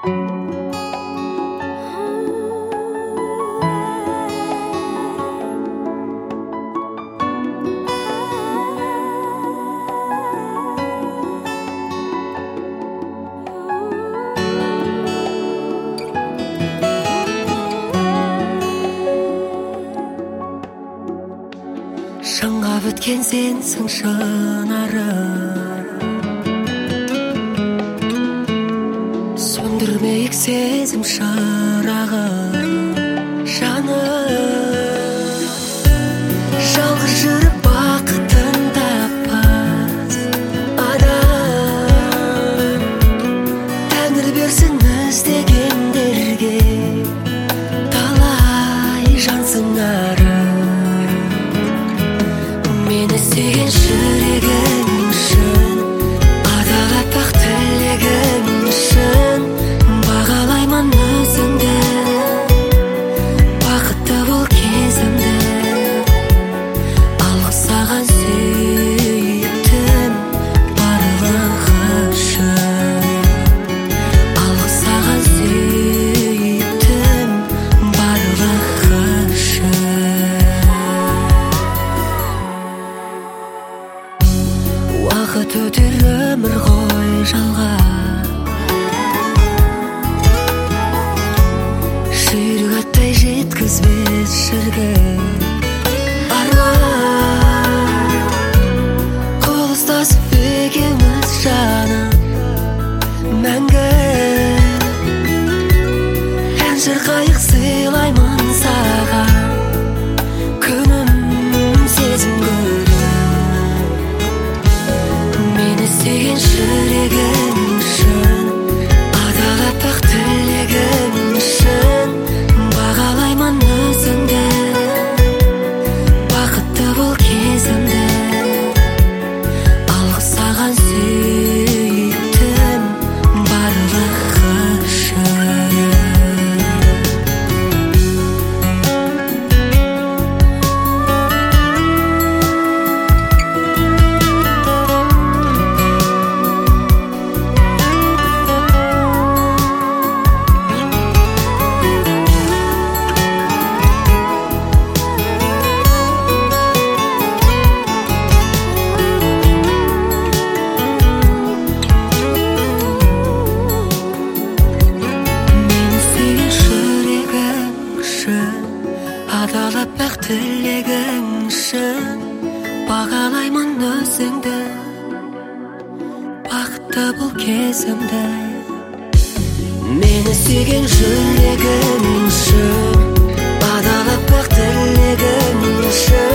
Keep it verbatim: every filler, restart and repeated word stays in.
Шыңға біткен сенсің шынарым, сөндірмейік сезім шырағын. Жаным, жалғыз жүріп бақытын таппас адам, Тәңір берсін іздегендерге талай жан сыңарым. Мені сүйген жүрегің үшін, адал аппақ тілегің үшін бағалаймын өзіңді, бақытты бол кезімді. Алғыс саған сүйіктім барлығы үшін, алғыс саған сүйіктім барлығы үшін. Уақыт өтер өмір ғой жалға, жүйрік аттай жеткізбес шіркін арман. Қол ұстасып екеуміз жаным мәңгі, ән шырқайық сыйлаймын саған күнім сезім гүлін. Мені сүйген жүрегің үшін, адал аппақ тілегің үшін бағалаймын өзіңді, бақытты бол кезімді. Алғыс саған сүйіктім барлығы үшін. Адал аппақ тілегің үшін бағалаймын өзіңді, бақытты бол кезімді. Мені сүйген жүрегің үшін, адал аппақ тілегің үшін